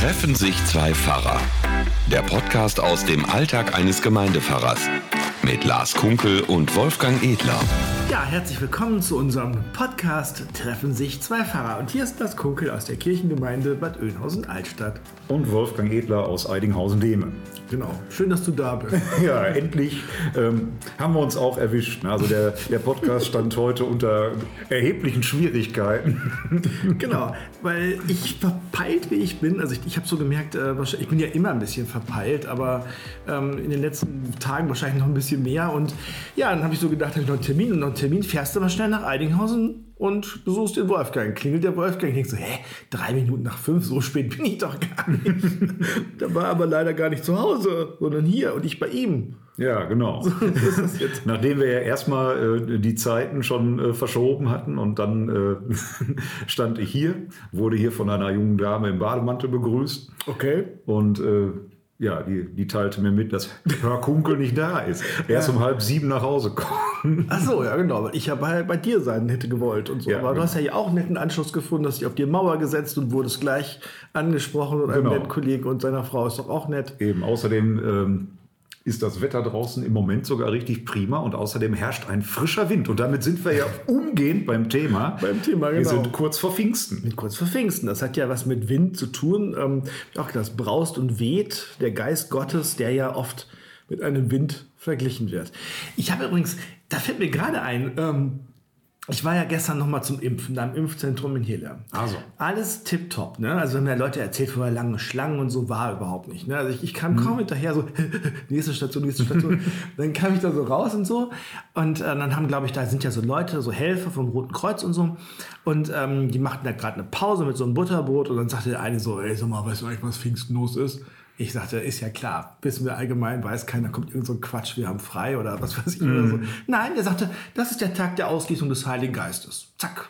Treffen sich zwei Pfarrer. Der Podcast aus dem Alltag eines Gemeindepfarrers. Mit Lars Kunkel und Wolfgang Edler. Ja, herzlich willkommen zu unserem Podcast Treffen sich zwei Pfarrer. Und hier ist Lars Kunkel aus der Kirchengemeinde Bad Oeynhausen-Altstadt. Und Wolfgang Edler aus Eidinghausen-Dehmen. Genau, schön, dass du da bist. Ja, endlich haben wir uns auch erwischt. Also der Podcast stand heute unter erheblichen Schwierigkeiten. Genau, weil ich verpeilt wie ich bin, also ich habe so gemerkt, ich bin ja immer ein bisschen verpeilt, aber in den letzten Tagen wahrscheinlich noch ein bisschen mehr. Und ja, dann habe ich so gedacht, habe ich noch einen Termin, fährst du mal schnell nach Eidinghausen und besuchst den Wolfgang. Klingelt der Wolfgang, ich denke so, 3 Minuten nach 5, so spät bin ich doch gar nicht. Da war aber leider gar nicht zu Hause, sondern hier und ich bei ihm. Ja, genau. So ist das jetzt. Nachdem wir ja erstmal die Zeiten schon verschoben hatten und dann stand ich hier, wurde hier von einer jungen Dame im Bademantel begrüßt. Okay. Und ja, die teilte mir mit, dass Herr Kunkel nicht da ist. Er ist um 6:30 nach Hause gekommen. Ach so, ja genau, weil ich ja bei dir sein hätte gewollt und so. Ja, aber du genau. hast ja hier auch einen netten Anschluss gefunden, hast dich auf die Mauer gesetzt und wurdest gleich angesprochen und einem Genau. netten Kollegen und seiner Frau ist doch auch nett. Eben, außerdem ist das Wetter draußen im Moment sogar richtig prima und außerdem herrscht ein frischer Wind. Und damit sind wir ja umgehend beim Thema. Beim Thema, genau. Wir sind kurz vor Pfingsten. Kurz vor Pfingsten, das hat ja was mit Wind zu tun. Ich auch gedacht, das braust und weht, der Geist Gottes, der ja oft mit einem Wind verglichen wird. Ich habe übrigens, da fällt mir gerade ein, ich war ja gestern nochmal zum Impfen, da im Impfzentrum in Hille. Also. Alles tipptopp, ne? Also haben ja Leute erzählt, vorher lange Schlangen und so, war überhaupt nicht. Ne? Also ich kam kaum hinterher, so nächste Station. Dann kam ich da so raus und so. Und dann haben, glaube ich, da sind ja so Leute, so Helfer vom Roten Kreuz und so. Und die machten da gerade eine Pause mit so einem Butterbrot. Und dann sagte der eine so, ey, sag mal, weißt du eigentlich, was Pfingsten los ist? Ich sagte, ist ja klar, wissen wir allgemein, weiß keiner, kommt irgend so ein Quatsch, wir haben frei oder was weiß ich oder so. Nein, der sagte, das ist der Tag der Ausgießung des Heiligen Geistes. Zack.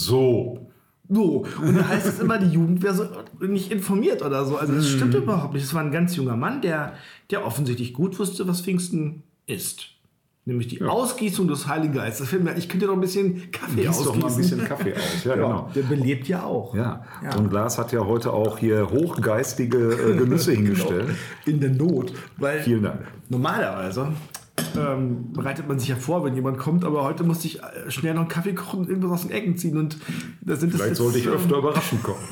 So. So. Und da heißt es immer, die Jugend wäre so nicht informiert oder so. Also das stimmt überhaupt nicht. Es war ein ganz junger Mann, der offensichtlich gut wusste, was Pfingsten ist. Nämlich die Ausgießung des Heiligen Geistes. Ich könnte doch ein bisschen Kaffee Gieß ausgießen. doch mal ein bisschen Kaffee aus. Ja, genau. Der belebt ja auch. Ja. Und Lars hat ja heute auch hier hochgeistige Genüsse hingestellt. Genau. In der Not. Weil Vielen Dank. normalerweise bereitet man sich ja vor, wenn jemand kommt, aber heute musste ich schnell noch einen Kaffee kochen und irgendwas aus den Ecken ziehen. Und da sind Vielleicht sollte ich öfter überraschend kommen.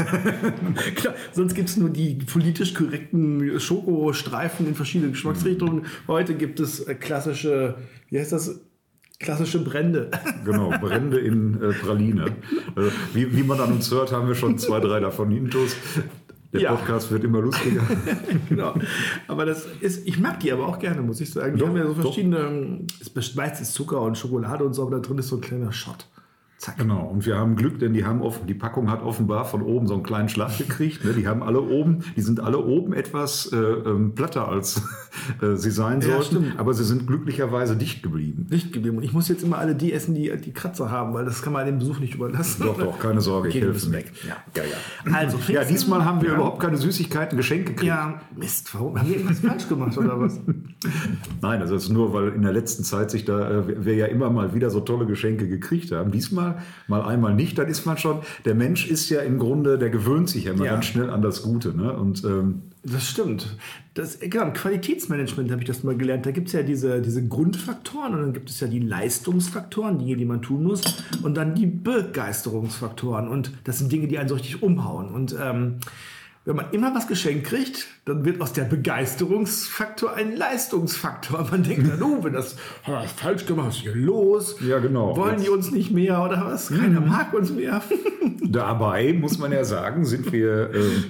Klar, sonst gibt es nur die politisch korrekten Schokostreifen in verschiedenen Geschmacksrichtungen. Heute gibt es klassische, wie heißt das? Klassische Brände. Genau, Brände in Praline. Wie man an uns hört, haben wir schon 2, 3 davon intus. Der Podcast wird immer lustiger. Genau. Aber ich mag die aber auch gerne, muss ich sagen. Die haben ja so verschiedene, meistens Zucker und Schokolade und so, aber da drin ist so ein kleiner Shot. Zack. Genau, und wir haben Glück, denn die Packung hat offenbar von oben so einen kleinen Schlag gekriegt. Ne? Die sind alle oben etwas platter, als sie sein sollten. Stimmt. Aber sie sind glücklicherweise dicht geblieben. Dicht geblieben. Und ich muss jetzt immer alle die essen, die Kratzer haben, weil das kann man dem Besuch nicht überlassen. Doch, keine Sorge, ich helfe weg. Ja. Also, Ja, diesmal haben wir überhaupt keine Süßigkeiten geschenkt gekriegt. Ja, Mist, warum? Haben wir irgendwas falsch gemacht oder was? Nein, also das ist nur, weil in der letzten Zeit wir ja immer mal wieder so tolle Geschenke gekriegt haben. Diesmal mal einmal nicht, dann ist man schon, der Mensch ist ja im Grunde, der gewöhnt sich ja immer ganz schnell an das Gute. Ne? Und das stimmt. Genau, im Qualitätsmanagement habe ich das mal gelernt. Da gibt es ja diese Grundfaktoren und dann gibt es ja die Leistungsfaktoren, Dinge, die man tun muss, und dann die Begeisterungsfaktoren. Und das sind Dinge, die einen so richtig umhauen. Und wenn man immer was geschenkt kriegt, dann wird aus der Begeisterungsfaktor ein Leistungsfaktor. Man denkt dann, wenn das falsch gemacht, was ist hier los? Ja, genau. Wollen die uns nicht mehr oder was? Keiner mag uns mehr. Dabei muss man ja sagen, sind wir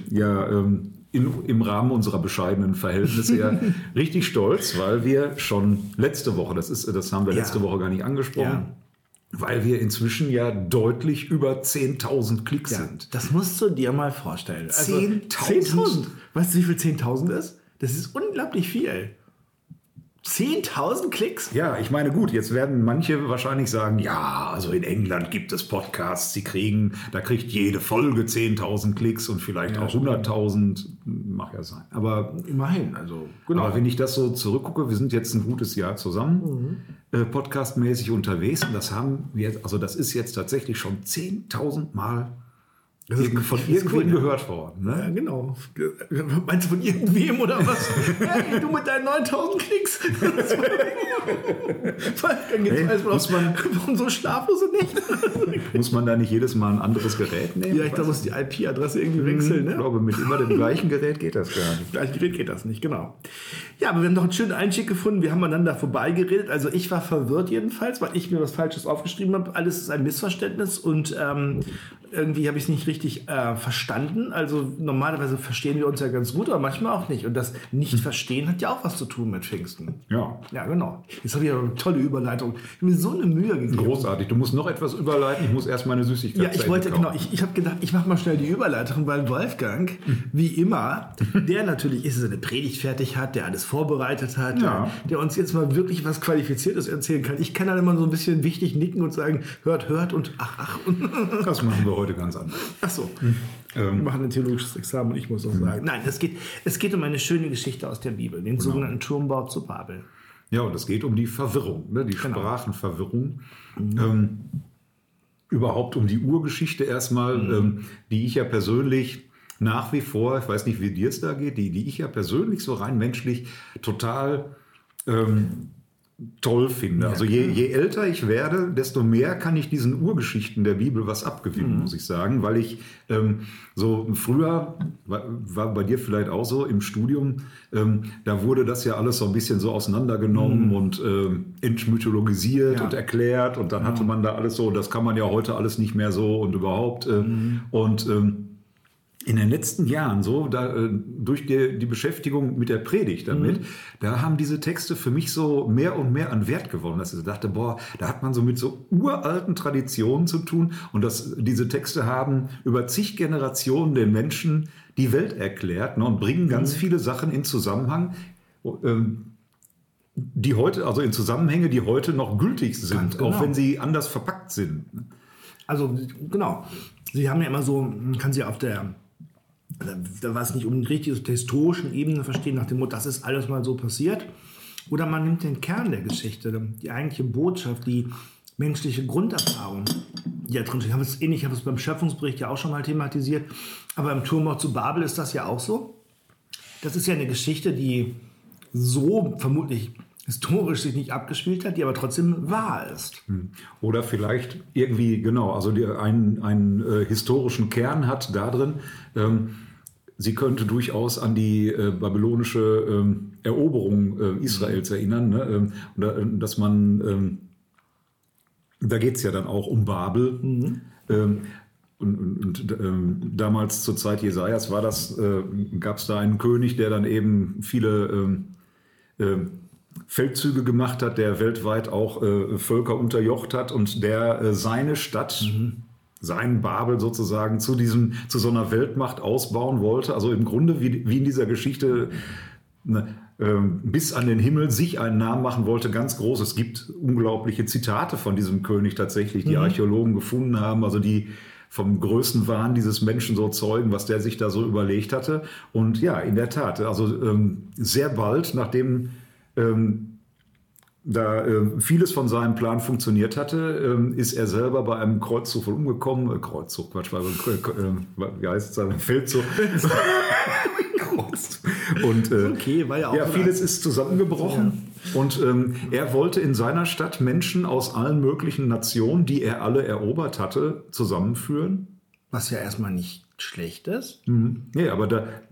im Rahmen unserer bescheidenen Verhältnisse ja richtig stolz, weil wir schon letzte Woche, das haben wir letzte Woche gar nicht angesprochen, weil wir inzwischen ja deutlich über 10.000 Klicks sind. Das musst du dir mal vorstellen. 10.000? Weißt du, wie viel 10.000 ist? Das ist unglaublich viel. 10.000 Klicks? Ja, ich meine, gut, jetzt werden manche wahrscheinlich sagen, ja, also in England gibt es Podcasts, da kriegt jede Folge 10.000 Klicks und vielleicht auch 100.000, mag ja sein. Aber immerhin, also genau. Aber wenn ich das so zurückgucke, wir sind jetzt ein gutes Jahr zusammen, podcastmäßig unterwegs und das ist jetzt tatsächlich schon 10.000 Mal von irgendwem gehört worden. Ne? Ja, genau. Meinst du von irgendwem oder was? Hey, du mit deinen 9000 Klicks. Warum so schlaflose Nächte? Muss man da nicht jedes Mal ein anderes Gerät nehmen? Ja, ich glaube, muss die IP-Adresse irgendwie wechseln. Ne? Ich glaube, mit immer dem gleichen Gerät geht das gar nicht. Mit dem gleichen Gerät geht das nicht, genau. Ja, aber wir haben noch einen schönen Einstieg gefunden. Wir haben aneinander vorbeigeredet. Also ich war verwirrt jedenfalls, weil ich mir was Falsches aufgeschrieben habe. Alles ist ein Missverständnis und irgendwie habe ich es nicht richtig verstanden. Also normalerweise verstehen wir uns ja ganz gut, aber manchmal auch nicht. Und das Nicht-Verstehen hat ja auch was zu tun mit Pfingsten. Ja. Ja, genau. Jetzt habe ich eine tolle Überleitung. Ich habe mir so eine Mühe gegeben. Großartig. Du musst noch etwas überleiten. Ich muss erst meine Süßigkeit Ja, ich wollte, genau. Ich habe gedacht, ich mache mal schnell die Überleitung, weil Wolfgang, wie immer, der natürlich seine Predigt fertig hat, der alles vorbereitet hat, der uns jetzt mal wirklich was Qualifiziertes erzählen kann. Ich kann dann immer so ein bisschen wichtig nicken und sagen, hört und ach. Das machen wir heute ganz anders. Ach so. Wir machen ein theologisches Examen und ich muss auch sagen. Nein, es geht um eine schöne Geschichte aus der Bibel, den sogenannten Turmbau zu Babel. Ja, und es geht um die Verwirrung, ne? Die Sprachenverwirrung. Überhaupt um die Urgeschichte erstmal, die ich ja persönlich nach wie vor, ich weiß nicht, wie dir es da geht, die ich ja persönlich so rein menschlich total toll finde. Also je älter ich werde, desto mehr kann ich diesen Urgeschichten der Bibel was abgewinnen, muss ich sagen, weil ich so früher, war bei dir vielleicht auch so im Studium, da wurde das ja alles so ein bisschen so auseinandergenommen und entmythologisiert und erklärt und dann hatte man da alles so, das kann man ja heute alles nicht mehr so und überhaupt und in den letzten Jahren so, durch die Beschäftigung mit der Predigt damit, da haben diese Texte für mich so mehr und mehr an Wert gewonnen, dass ich dachte, da hat man so mit so uralten Traditionen zu tun und diese Texte haben über zig Generationen den Menschen die Welt erklärt, ne, und bringen ganz viele Sachen in Zusammenhang, die heute, also in Zusammenhänge, die heute noch gültig sind, auch wenn sie anders verpackt sind. Also genau, sie haben ja immer so, man kann sie auf da war es nicht unrichtig, auf der historischen Ebene verstehen, nach dem Motto, das ist alles mal so passiert. Oder man nimmt den Kern der Geschichte, die eigentliche Botschaft, die menschliche Grunderfahrung, die ja drin steht. Ich habe es beim Schöpfungsbericht ja auch schon mal thematisiert, aber im Turmbau zu Babel ist das ja auch so. Das ist ja eine Geschichte, die so vermutlich historisch sich nicht abgespielt hat, die aber trotzdem wahr ist. Oder vielleicht irgendwie, genau, also die einen historischen Kern hat da drin. Sie könnte durchaus an die babylonische Eroberung Israels erinnern. Ne? Dass man, da geht es ja dann auch um Babel. Damals zur Zeit Jesajas gab es da einen König, der dann eben viele Feldzüge gemacht hat, der weltweit auch Völker unterjocht hat und der seine Stadt, sein Babel sozusagen zu so einer Weltmacht ausbauen wollte. Also im Grunde wie in dieser Geschichte bis an den Himmel sich einen Namen machen wollte, ganz groß. Es gibt unglaubliche Zitate von diesem König tatsächlich, die Archäologen gefunden haben, also die vom größten Wahn dieses Menschen so zeugen, was der sich da so überlegt hatte. Und ja, in der Tat, also sehr bald, nachdem vieles von seinem Plan funktioniert hatte, ist er selber bei einem Kreuzzug umgekommen. Wie heißt es? Feldzug. Und okay, war ja auch vieles ist zusammengebrochen. Ja. Und er wollte in seiner Stadt Menschen aus allen möglichen Nationen, die er alle erobert hatte, zusammenführen. Was ja erstmal nicht schlecht ist. Nee, aber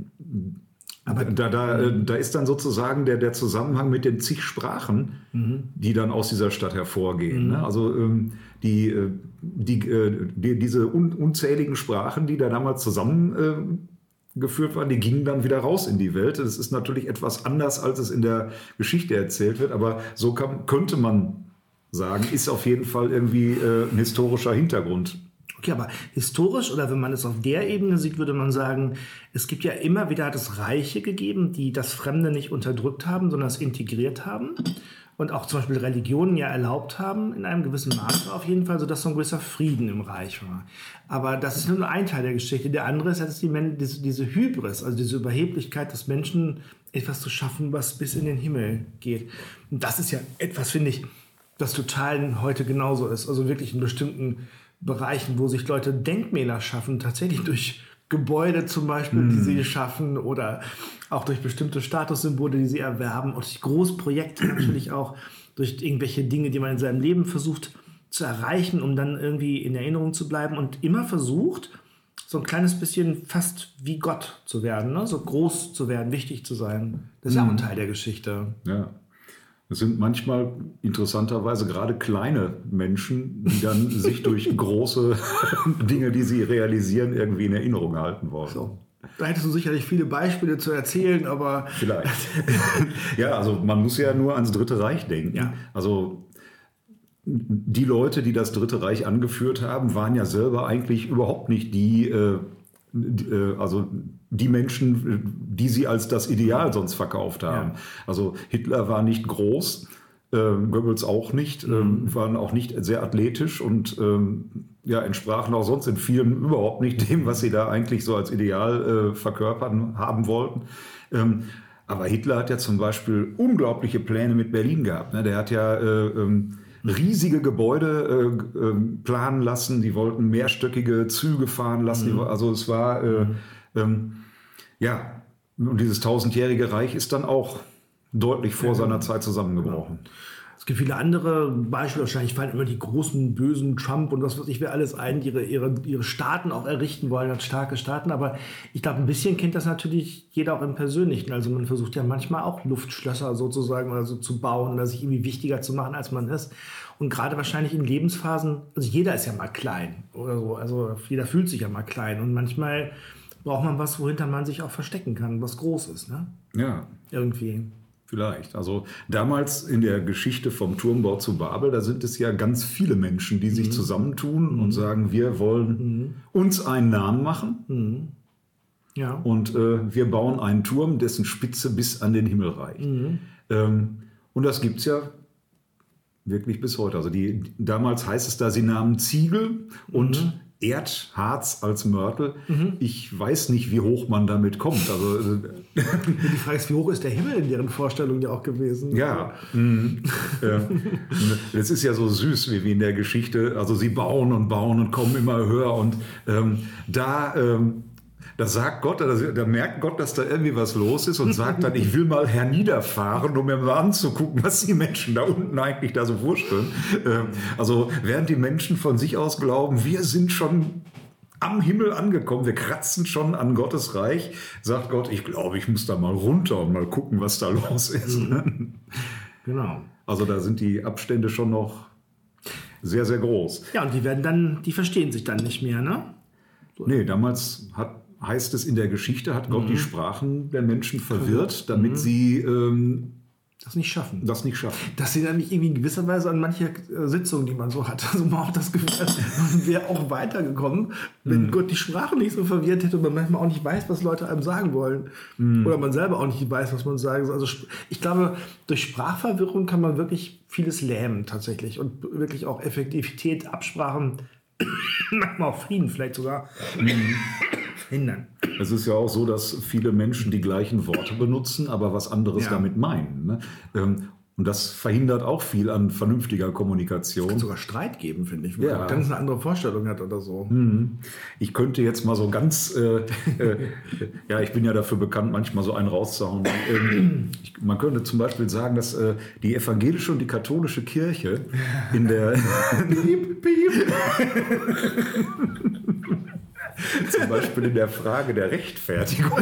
da ist dann sozusagen der Zusammenhang mit den zig Sprachen, die dann aus dieser Stadt hervorgehen. Ne? Also diese unzähligen Sprachen, die da damals zusammengeführt waren, die gingen dann wieder raus in die Welt. Das ist natürlich etwas anders, als es in der Geschichte erzählt wird, aber so könnte man sagen, ist auf jeden Fall irgendwie ein historischer Hintergrund. Okay, aber historisch oder wenn man es auf der Ebene sieht, würde man sagen, es gibt ja immer wieder, hat es Reiche gegeben, die das Fremde nicht unterdrückt haben, sondern es integriert haben und auch zum Beispiel Religionen ja erlaubt haben, in einem gewissen Maße auf jeden Fall, sodass so ein gewisser Frieden im Reich war. Aber das ist nur ein Teil der Geschichte. Der andere ist jetzt diese Hybris, also diese Überheblichkeit des Menschen, etwas zu schaffen, was bis in den Himmel geht. Und das ist ja etwas, finde ich, das total heute genauso ist. Also wirklich in bestimmten Bereichen, wo sich Leute Denkmäler schaffen, tatsächlich durch Gebäude zum Beispiel, die sie schaffen oder auch durch bestimmte Statussymbole, die sie erwerben und durch Großprojekte natürlich auch, durch irgendwelche Dinge, die man in seinem Leben versucht zu erreichen, um dann irgendwie in Erinnerung zu bleiben und immer versucht, so ein kleines bisschen fast wie Gott zu werden, ne? So groß zu werden, wichtig zu sein. Das ist ja auch ein Teil der Geschichte. Ja. Es sind manchmal interessanterweise gerade kleine Menschen, die dann sich durch große Dinge, die sie realisieren, irgendwie in Erinnerung halten wollen. So. Da hättest du sicherlich viele Beispiele zu erzählen, aber... Vielleicht. Ja, also man muss ja nur ans Dritte Reich denken. Ja. Also die Leute, die das Dritte Reich angeführt haben, waren ja selber eigentlich überhaupt nicht die Menschen, die sie als das Ideal sonst verkauft haben. Ja. Also Hitler war nicht groß, Goebbels auch nicht, waren auch nicht sehr athletisch und entsprachen auch sonst in vielen überhaupt nicht dem, was sie da eigentlich so als Ideal verkörpern haben wollten. Aber Hitler hat ja zum Beispiel unglaubliche Pläne mit Berlin gehabt. Ne? Der hat ja riesige Gebäude planen lassen, die wollten mehrstöckige Züge fahren lassen. Also es war, und dieses 1000-jährige Reich ist dann auch deutlich vor seiner Zeit zusammengebrochen. Genau. Es gibt viele andere Beispiele, wahrscheinlich fallen immer die großen, bösen Trump und was weiß ich, wer alles ein, die ihre Staaten auch errichten wollen als starke Staaten. Aber ich glaube, ein bisschen kennt das natürlich jeder auch im Persönlichen. Also man versucht ja manchmal auch Luftschlösser sozusagen oder so zu bauen oder sich irgendwie wichtiger zu machen, als man ist. Und gerade wahrscheinlich in Lebensphasen, also jeder ist ja mal klein oder so, also jeder fühlt sich ja mal klein. Und manchmal braucht man was, wohinter man sich auch verstecken kann, was groß ist, ne? Ja. Irgendwie. Vielleicht. Also damals in der Geschichte vom Turmbau zu Babel, da sind es ja ganz viele Menschen, die sich zusammentun und sagen, wir wollen uns einen Namen machen Ja. und wir bauen einen Turm, dessen Spitze bis an den Himmel reicht. Und das gibt es ja wirklich bis heute. Also damals heißt es da, sie nahmen Ziegel und Erdharz als Mörtel. Ich weiß nicht, wie hoch man damit kommt. Also, die Frage ist, wie hoch ist der Himmel in deren Vorstellung ja auch gewesen? Ja. Es ist ja so süß, wie in der Geschichte. Also sie bauen und kommen immer höher. Und da sagt Gott, da merkt Gott, dass da irgendwie was los ist und sagt dann, ich will mal herniederfahren, um mir mal anzugucken, was die Menschen da unten eigentlich da so vorstellen. Also während die Menschen von sich aus glauben, wir sind schon am Himmel angekommen, wir kratzen schon an Gottes Reich, sagt Gott, ich glaube, ich muss da mal runter und mal gucken, was da los ist. Genau. Also da sind die Abstände schon noch sehr, sehr groß. Ja, und die verstehen sich dann nicht mehr, ne? So. Nee, damals heißt es in der Geschichte, hat Gott die Sprachen der Menschen verwirrt, damit sie das nicht schaffen. Das sind nämlich irgendwie in gewisser Weise an mancher Sitzung, die man so hat. Also man auch das Gefühl, man wäre auch weitergekommen, wenn Gott die Sprache nicht so verwirrt hätte und man manchmal auch nicht weiß, was Leute einem sagen wollen. Oder man selber auch nicht weiß, was man sagen soll. Also ich glaube, durch Sprachverwirrung kann man wirklich vieles lähmen tatsächlich und wirklich auch Effektivität, Absprachen, manchmal auch Frieden vielleicht sogar hindern. Es ist ja auch so, dass viele Menschen die gleichen Worte benutzen, aber was anderes damit meinen. Ne? Und das verhindert auch viel an vernünftiger Kommunikation. Es kann sogar Streit geben, finde ich, wo man ganz eine andere Vorstellung hat oder so. Ich könnte jetzt mal so ganz, ich bin ja dafür bekannt, manchmal so einen rauszuhauen. Man könnte zum Beispiel sagen, dass die evangelische und die katholische Kirche in der... Zum Beispiel in der Frage der Rechtfertigung.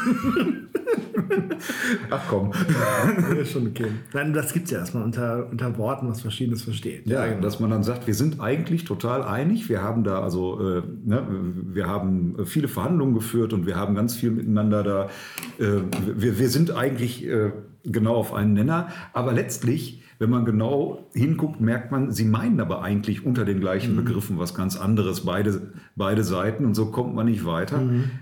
Ach komm. Das ist schon okay. Nein, das gibt es ja erstmal unter Worten, was Verschiedenes versteht. Ja, genau. Dass man dann sagt, wir sind eigentlich total einig. Wir haben da wir haben viele Verhandlungen geführt und wir haben ganz viel miteinander da. Wir sind eigentlich genau auf einen Nenner. Aber letztlich, wenn man genau hinguckt, merkt man, sie meinen aber eigentlich unter den gleichen Begriffen was ganz anderes, beide Seiten, und so kommt man nicht weiter.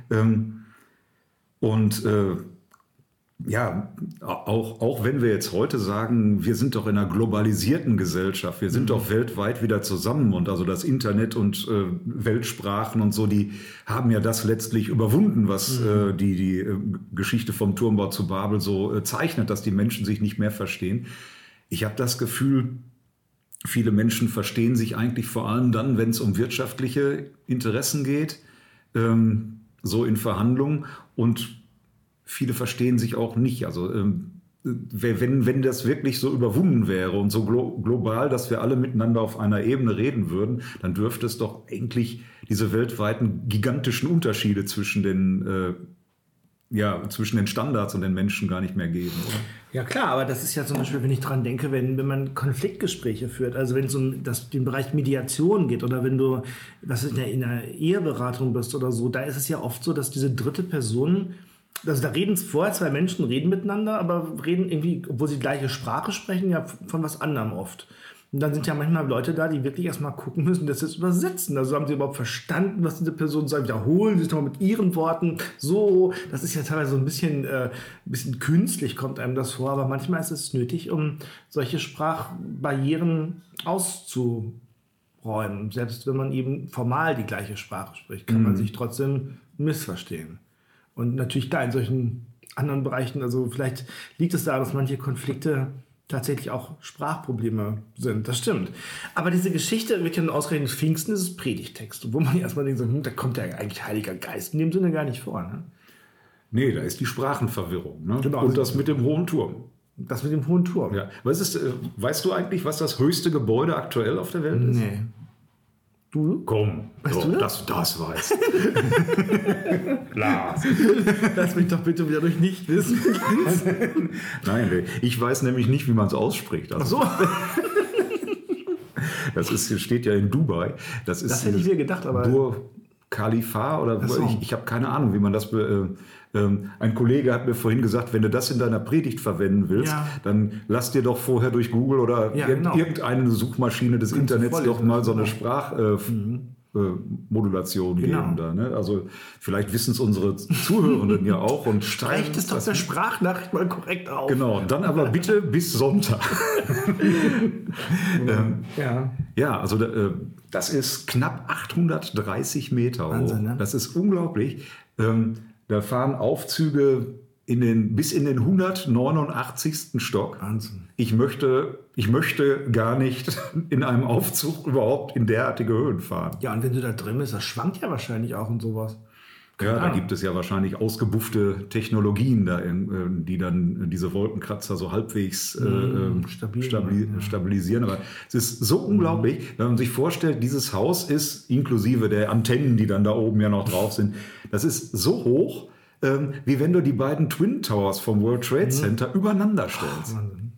Auch wenn wir jetzt heute sagen, wir sind doch in einer globalisierten Gesellschaft, wir sind doch weltweit wieder zusammen, und also das Internet und Weltsprachen und so, die haben ja das letztlich überwunden, was die Geschichte vom Turmbau zu Babel so zeichnet, dass die Menschen sich nicht mehr verstehen. Ich habe das Gefühl, viele Menschen verstehen sich eigentlich vor allem dann, wenn es um wirtschaftliche Interessen geht, so in Verhandlungen, und viele verstehen sich auch nicht. Also wenn das wirklich so überwunden wäre und so global, dass wir alle miteinander auf einer Ebene reden würden, dann dürfte es doch eigentlich diese weltweiten gigantischen Unterschiede zwischen den Standards und den Menschen gar nicht mehr geben, oder? Ja klar, aber das ist ja zum Beispiel, wenn ich dran denke, wenn man Konfliktgespräche führt, also wenn es um den Bereich Mediation geht oder wenn du in einer Eheberatung bist oder so, da ist es ja oft so, dass diese dritte Person, also da reden vorher zwei Menschen, reden miteinander, aber reden irgendwie, obwohl sie die gleiche Sprache sprechen, ja von was anderem oft. Und dann sind ja manchmal Leute da, die wirklich erstmal gucken müssen, das jetzt übersetzen. Also haben sie überhaupt verstanden, was diese Person sagt? Wiederholen sie es nochmal mit ihren Worten. So, das ist ja teilweise so ein bisschen künstlich, kommt einem das vor. Aber manchmal ist es nötig, um solche Sprachbarrieren auszuräumen. Selbst wenn man eben formal die gleiche Sprache spricht, kann man sich trotzdem missverstehen. Und natürlich da in solchen anderen Bereichen, also vielleicht liegt es daran, dass manche Konflikte tatsächlich auch Sprachprobleme sind. Das stimmt. Aber diese Geschichte wird ja ausgerechnet Pfingsten, ist Predigtext, wo man erstmal denkt, da kommt ja eigentlich Heiliger Geist in dem Sinne gar nicht vor. Ne? Nee, da ist die Sprachenverwirrung. Ne? Genau. Und das mit dem hohen Turm. Das mit dem hohen Turm. Ja. Weißt du eigentlich, was das höchste Gebäude aktuell auf der Welt ist? Nee. Du? Komm, Weißt du das weißt. Klar. Lass mich doch bitte wieder durch Nichtwissen. Nein, ich weiß nämlich nicht, wie man es ausspricht. Also, Ach so. das steht ja in Dubai. Das hätte ich mir gedacht, aber... Burj Khalifa oder so. Ich habe keine Ahnung, wie man das... ein Kollege hat mir vorhin gesagt, wenn du das in deiner Predigt verwenden willst, dann lass dir doch vorher durch Google oder irgendeine Suchmaschine des Internets doch mal so eine Sprachmodulation geben. Da, ne? Also vielleicht wissen es unsere Zuhörenden ja auch. Und streicht es doch der Sprachnachricht mal korrekt auf. Genau, dann aber bitte bis Sonntag. Also das ist knapp 830 Meter hoch. Wahnsinn, ne? Das ist unglaublich. Da fahren Aufzüge bis in den 189. Stock. Wahnsinn. Ich möchte gar nicht in einem Aufzug überhaupt in derartige Höhen fahren. Ja, und wenn du da drin bist, das schwankt ja wahrscheinlich auch und sowas. Ja, da gibt es ja wahrscheinlich ausgebuffte Technologien, die dann diese Wolkenkratzer so halbwegs stabilisieren. Aber es ist so unglaublich, wenn man sich vorstellt, dieses Haus ist, inklusive der Antennen, die dann da oben ja noch drauf sind, das ist so hoch, wie wenn du die beiden Twin Towers vom World Trade Center übereinander stellst.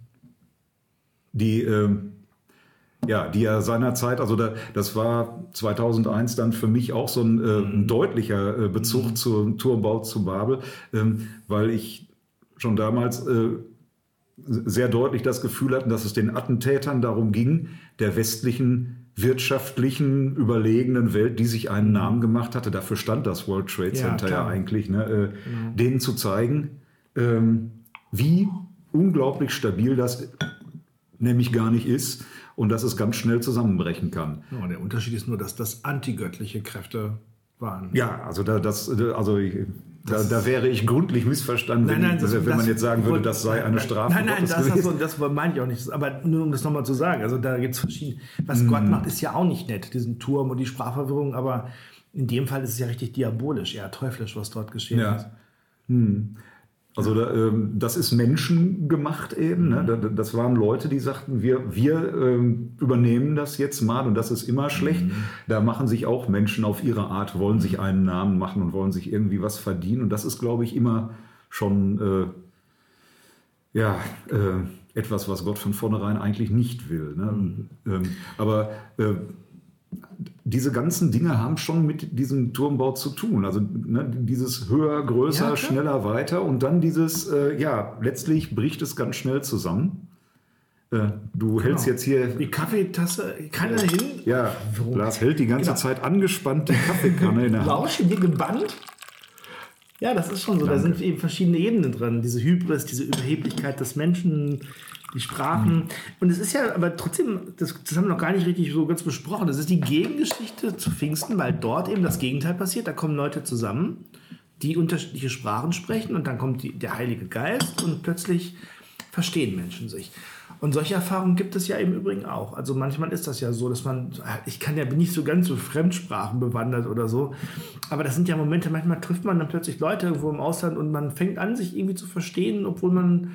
Die ja seinerzeit, also das war 2001 dann für mich auch so ein deutlicher Bezug zum Turmbau zu Babel, weil ich schon damals sehr deutlich das Gefühl hatte, dass es den Attentätern darum ging, der westlichen wirtschaftlichen, überlegenen Welt, die sich einen Namen gemacht hatte, dafür stand das World Trade Center ja eigentlich, ne, denen zu zeigen, wie unglaublich stabil das nämlich gar nicht ist und dass es ganz schnell zusammenbrechen kann. Ja, der Unterschied ist nur, dass das antigöttliche Kräfte waren. Ja, also da wäre ich gründlich missverstanden, wenn man jetzt sagen würde, das sei eine Strafe. Nein, das meine ich auch nicht. Aber nur um das nochmal zu sagen, also da gibt es verschiedene. Was Gott macht, ist ja auch nicht nett, diesen Turm und die Sprachverwirrung, aber in dem Fall ist es ja richtig diabolisch, eher teuflisch, was dort geschehen ist. Also das ist menschengemacht eben. Ne? Das waren Leute, die sagten, wir übernehmen das jetzt mal und das ist immer schlecht. Da machen sich auch Menschen auf ihre Art, wollen sich einen Namen machen und wollen sich irgendwie was verdienen. Und das ist, glaube ich, immer schon etwas, was Gott von vornherein eigentlich nicht will. Ne? Aber diese ganzen Dinge haben schon mit diesem Turmbau zu tun. Also dieses höher, größer, schneller, weiter und dann dieses, letztlich bricht es ganz schnell zusammen. Du hältst jetzt hier... Die Kaffeetasse, kann er hin? Ja, Lars hält die ganze Zeit angespannt die Kaffeekanne in der Hand. Lauschen hier gebannt? Ja, das ist schon so. Danke. Da sind eben verschiedene Ebenen drin. Diese Hybris, diese Überheblichkeit des Menschen, die Sprachen. Und es ist ja aber trotzdem, das haben wir noch gar nicht richtig so ganz besprochen, das ist die Gegengeschichte zu Pfingsten, weil dort eben das Gegenteil passiert. Da kommen Leute zusammen, die unterschiedliche Sprachen sprechen und dann kommt der Heilige Geist und plötzlich verstehen Menschen sich. Und solche Erfahrungen gibt es ja im Übrigen auch. Also manchmal ist das ja so, dass bin nicht so ganz so Fremdsprachen bewandert oder so, aber das sind ja Momente, manchmal trifft man dann plötzlich Leute irgendwo im Ausland und man fängt an, sich irgendwie zu verstehen, obwohl man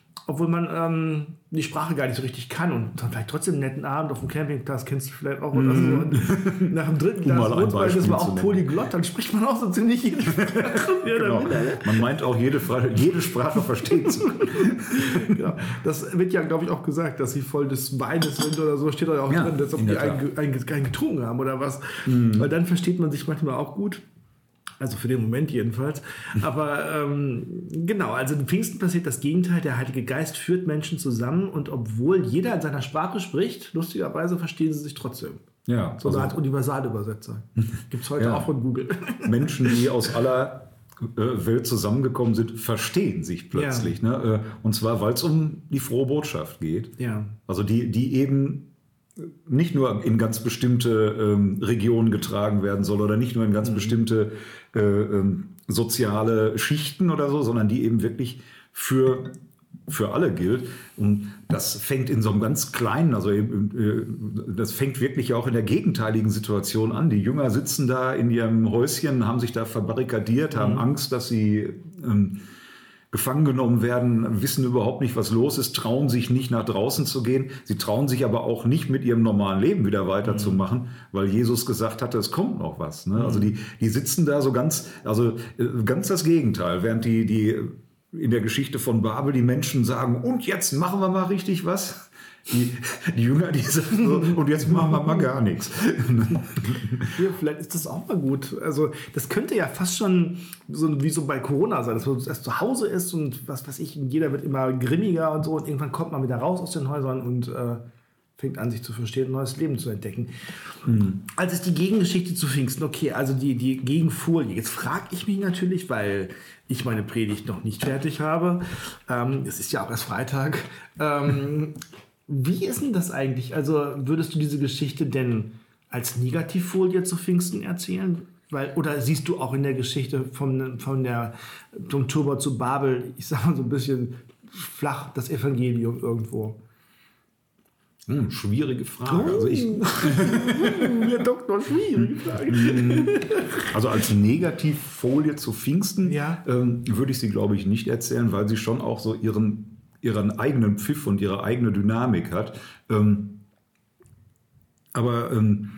die Sprache gar nicht so richtig kann und dann vielleicht trotzdem einen netten Abend auf dem Campingplatz, kennst du vielleicht auch oder so. Und nach dem dritten Glas Rotwein ist man auch polyglott, dann spricht man auch so ziemlich jede Sprache. Genau. Man meint auch jede Sprache verstehen zu können. Ja, das wird ja, glaube ich, auch gesagt, dass sie voll des Weines sind oder so, steht da ja auch drin, als ob die einen getrunken haben oder was. Weil dann versteht man sich manchmal auch gut. Also für den Moment jedenfalls. Aber genau, also in Pfingsten passiert das Gegenteil. Der Heilige Geist führt Menschen zusammen und obwohl jeder in seiner Sprache spricht, lustigerweise verstehen sie sich trotzdem. Ja, so eine Art Universalübersetzer. Gibt es heute auch von Google. Menschen, die aus aller Welt zusammengekommen sind, verstehen sich plötzlich. Ja. Ne? Und zwar, weil es um die frohe Botschaft geht. Ja. Also die eben nicht nur in ganz bestimmte Regionen getragen werden soll oder nicht nur in ganz bestimmte soziale Schichten oder so, sondern die eben wirklich für alle gilt. Und das fängt in so einem ganz kleinen, also das fängt wirklich auch in der gegenteiligen Situation an. Die Jünger sitzen da in ihrem Häuschen, haben sich da verbarrikadiert, haben Angst, dass sie gefangen genommen werden, wissen überhaupt nicht, was los ist, trauen sich nicht nach draußen zu gehen. Sie trauen sich aber auch nicht, mit ihrem normalen Leben wieder weiterzumachen, weil Jesus gesagt hatte, es kommt noch was. Ne? Also die sitzen da so ganz das Gegenteil, während die in der Geschichte von Babel die Menschen sagen, und jetzt machen wir mal richtig was. Die Jünger, die sagen so, und jetzt machen wir mal gar nichts. Ja, vielleicht ist das auch mal gut. Also das könnte ja fast schon wie so bei Corona sein, dass man erst zu Hause ist und was weiß ich, jeder wird immer grimmiger und so und irgendwann kommt man wieder raus aus den Häusern und fängt an, sich zu verstehen, ein neues Leben zu entdecken. Also ist die Gegengeschichte zu Pfingsten, okay, also die Gegenfolie. Jetzt frage ich mich natürlich, weil ich meine Predigt noch nicht fertig habe, es ist ja auch erst Freitag, wie ist denn das eigentlich? Also würdest du diese Geschichte denn als Negativfolie zu Pfingsten erzählen? Oder siehst du auch in der Geschichte vom Tor zu Babel, ich sag mal so ein bisschen flach, das Evangelium irgendwo? Schwierige Frage. Also Herr Doktor, schwierige Frage. Also als Negativfolie zu Pfingsten würde ich sie, glaube ich, nicht erzählen, weil sie schon auch so ihren eigenen Pfiff und ihre eigene Dynamik hat. Aber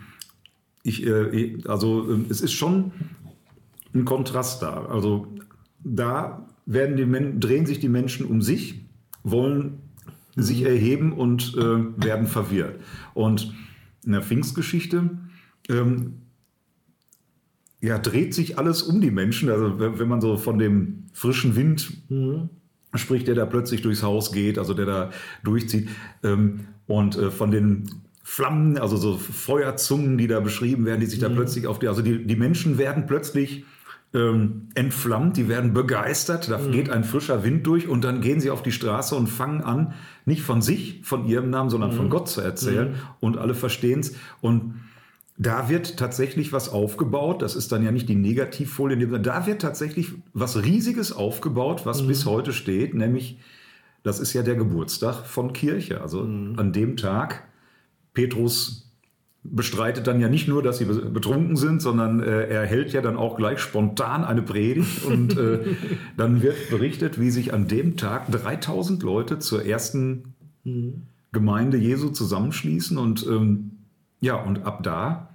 es ist schon ein Kontrast da. Also da drehen sich die Menschen um sich, wollen sich erheben und werden verwirrt. Und in der Pfingstgeschichte dreht sich alles um die Menschen. Also wenn man so von dem frischen Wind spricht, der da plötzlich durchs Haus geht, also der da durchzieht, und von den Flammen, also so Feuerzungen, die da beschrieben werden, die sich da plötzlich die Menschen werden plötzlich entflammt, die werden begeistert, da geht ein frischer Wind durch und dann gehen sie auf die Straße und fangen an, nicht von sich, von ihrem Namen, sondern von Gott zu erzählen und alle verstehen es. Und da wird tatsächlich was aufgebaut, das ist dann ja nicht die Negativfolie, da wird tatsächlich was Riesiges aufgebaut, was bis heute steht, nämlich, das ist ja der Geburtstag von Kirche. Also an dem Tag, Petrus bestreitet dann ja nicht nur, dass sie betrunken sind, sondern er hält ja dann auch gleich spontan eine Predigt und dann wird berichtet, wie sich an dem Tag 3000 Leute zur ersten Gemeinde Jesu zusammenschließen und und ab da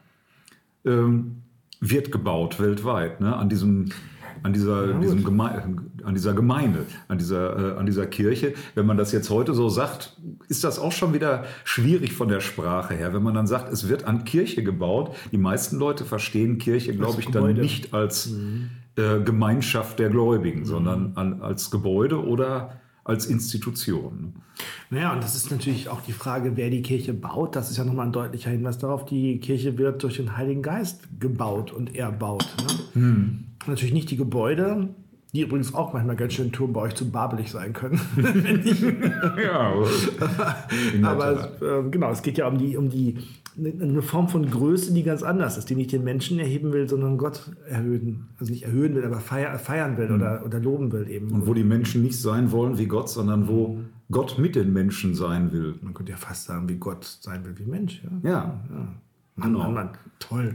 wird gebaut weltweit, ne, an dieser Gemeinde, an dieser Kirche. Wenn man das jetzt heute so sagt, ist das auch schon wieder schwierig von der Sprache her. Wenn man dann sagt, es wird an Kirche gebaut, die meisten Leute verstehen Kirche, glaube ich, dann nicht als Gemeinschaft der Gläubigen, sondern als Gebäude oder als Institution. Naja, und das ist natürlich auch die Frage, wer die Kirche baut. Das ist ja nochmal ein deutlicher Hinweis darauf. Die Kirche wird durch den Heiligen Geist gebaut und erbaut. Ne? Natürlich nicht die Gebäude, die übrigens auch manchmal ganz schön bei euch zu babelig sein können. Ja, aber genau, es geht ja um eine Form von Größe, die ganz anders ist, die nicht den Menschen erheben will, sondern Gott erhöhen. Also nicht erhöhen will, aber feiern will oder loben will eben. Und wo die Menschen nicht sein wollen wie Gott, sondern wo Gott mit den Menschen sein will. Man könnte ja fast sagen, wie Gott sein will wie Mensch. Ja. Mann, toll.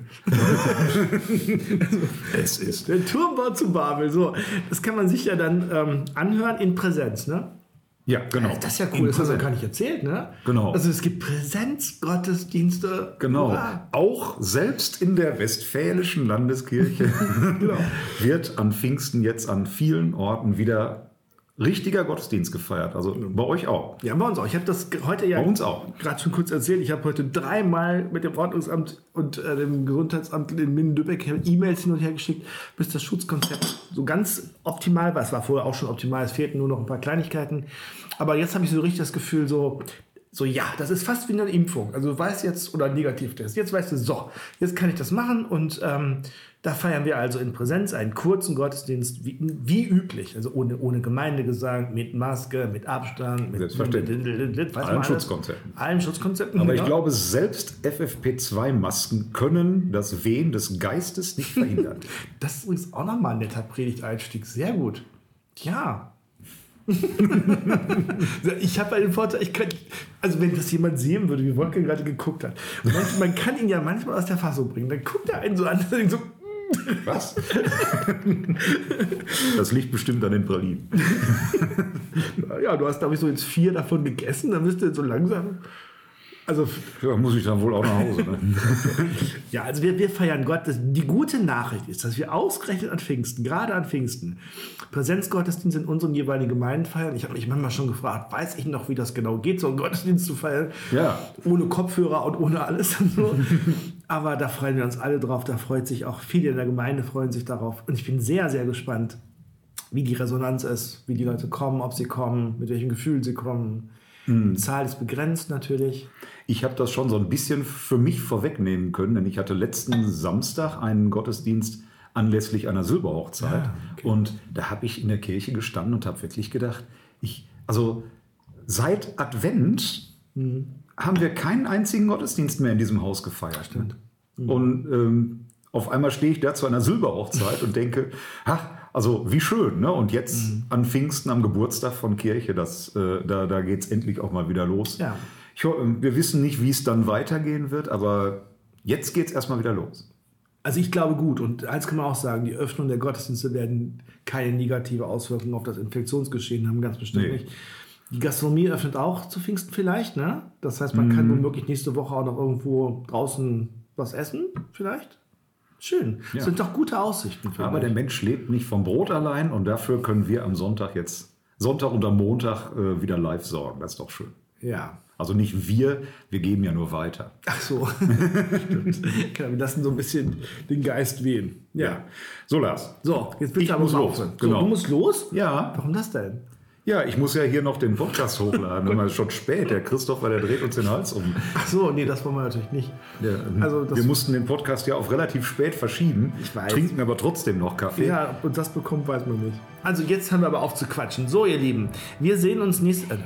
Es ist Der Turmbau zu Babel. So, das kann man sich ja dann anhören in Präsenz, ne? Ja, genau. Das ist ja cool, das hast du gar nicht erzählt, ne? Genau. Also es gibt Präsenzgottesdienste. Genau. Hurra. Auch selbst in der Westfälischen Landeskirche wird an Pfingsten jetzt an vielen Orten wieder richtiger Gottesdienst gefeiert. Also bei euch auch. Ja, bei uns auch. Ich habe das heute ja Bei uns auch. gerade schon kurz erzählt. Ich habe heute 3-mal mit dem Ordnungsamt und dem Gesundheitsamt in Minden-Lübeck E-Mails hin und her geschickt, bis das Schutzkonzept so ganz optimal war. Es war vorher auch schon optimal, es fehlten nur noch ein paar Kleinigkeiten. Aber jetzt habe ich so richtig das Gefühl, so ja, das ist fast wie eine Impfung. Also du weißt jetzt, oder ein Negativtest, jetzt weißt du, so, jetzt kann ich das machen und da feiern wir also in Präsenz einen kurzen Gottesdienst wie üblich. Also ohne Gemeindegesang, mit Maske, mit Abstand, mit allen Schutzkonzepten. Allen Schutzkonzepten. Aber ich glaube, selbst FFP2-Masken können das Wehen des Geistes nicht verhindern. Das ist übrigens auch nochmal ein netter Predigteinstieg. Sehr gut. Ja. Ich habe einen Vorteil, also wenn das jemand sehen würde, wie Wolfgang gerade geguckt hat, man kann ihn ja manchmal aus der Fassung bringen, dann guckt er einen so an, und so, was? Das liegt bestimmt an den Pralinen. Ja, du hast, glaube ich, so jetzt 4 davon gegessen, dann müsst ihr so langsam... Also, ja, muss ich dann wohl auch nach Hause. Ne? Ja, also wir feiern Gott. Die gute Nachricht ist, dass wir ausgerechnet an Pfingsten, gerade an Pfingsten, Präsenzgottesdienst in unseren jeweiligen Gemeinden feiern. Ich habe mich manchmal schon gefragt, weiß ich noch, wie das genau geht, so einen Gottesdienst zu feiern? Ja. Ohne Kopfhörer und ohne alles und so. Aber da freuen wir uns alle drauf. Da freut sich auch viele in der Gemeinde, freuen sich darauf. Und ich bin sehr, sehr gespannt, wie die Resonanz ist, wie die Leute kommen, ob sie kommen, mit welchem Gefühl sie kommen. Die Zahl ist begrenzt natürlich. Ich habe das schon so ein bisschen für mich vorwegnehmen können, denn ich hatte letzten Samstag einen Gottesdienst anlässlich einer Silberhochzeit. Ja, okay. Und da habe ich in der Kirche gestanden und habe wirklich gedacht, seit Advent haben wir keinen einzigen Gottesdienst mehr in diesem Haus gefeiert. Stimmt. Und auf einmal stehe ich da zu einer Silberhochzeit und denke, also wie schön, ne? Und jetzt an Pfingsten, am Geburtstag von Kirche, da geht es endlich auch mal wieder los. Ja. Wir wissen nicht, wie es dann weitergehen wird, aber jetzt geht es erstmal wieder los. Also ich glaube gut. Und eins kann man auch sagen, die Öffnung der Gottesdienste werden keine negative Auswirkungen auf das Infektionsgeschehen haben, ganz bestimmt nicht. Die Gastronomie öffnet auch zu Pfingsten vielleicht, ne? Das heißt, man kann womöglich nächste Woche auch noch irgendwo draußen was essen, vielleicht. Schön. Das sind doch gute Aussichten. Aber der Mensch lebt nicht vom Brot allein und dafür können wir am Sonntag und am Montag wieder live sorgen. Das ist doch schön. Ja. Also nicht wir geben ja nur weiter. Ach so. Stimmt. Wir lassen so ein bisschen den Geist wehen. Ja. So, Lars. So, jetzt bitte aber muss los. aufhören. Genau. So, du musst los? Ja. Warum das denn? Ja, ich muss ja hier noch den Podcast hochladen. Es ist schon spät. Der Christopher, der dreht uns den Hals um. Ach so, nee, das wollen wir natürlich nicht. Wir mussten den Podcast ja auf relativ spät verschieben. Ich weiß. Trinken aber trotzdem noch Kaffee. Ja, und das bekommt, weiß man nicht. Also jetzt hören wir aber auf zu quatschen. So, ihr Lieben, wir sehen uns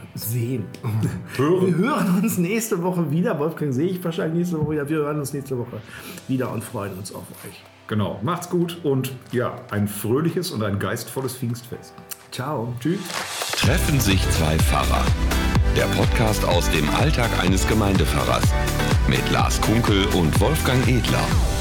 Wir hören uns nächste Woche wieder. Wolfgang sehe ich wahrscheinlich nächste Woche. Ja, wir hören uns nächste Woche wieder und freuen uns auf euch. Genau, macht's gut und ja, ein fröhliches und ein geistvolles Pfingstfest. Ciao. Tschüss. Treffen sich zwei Pfarrer. Der Podcast aus dem Alltag eines Gemeindepfarrers. Mit Lars Kunkel und Wolfgang Edler.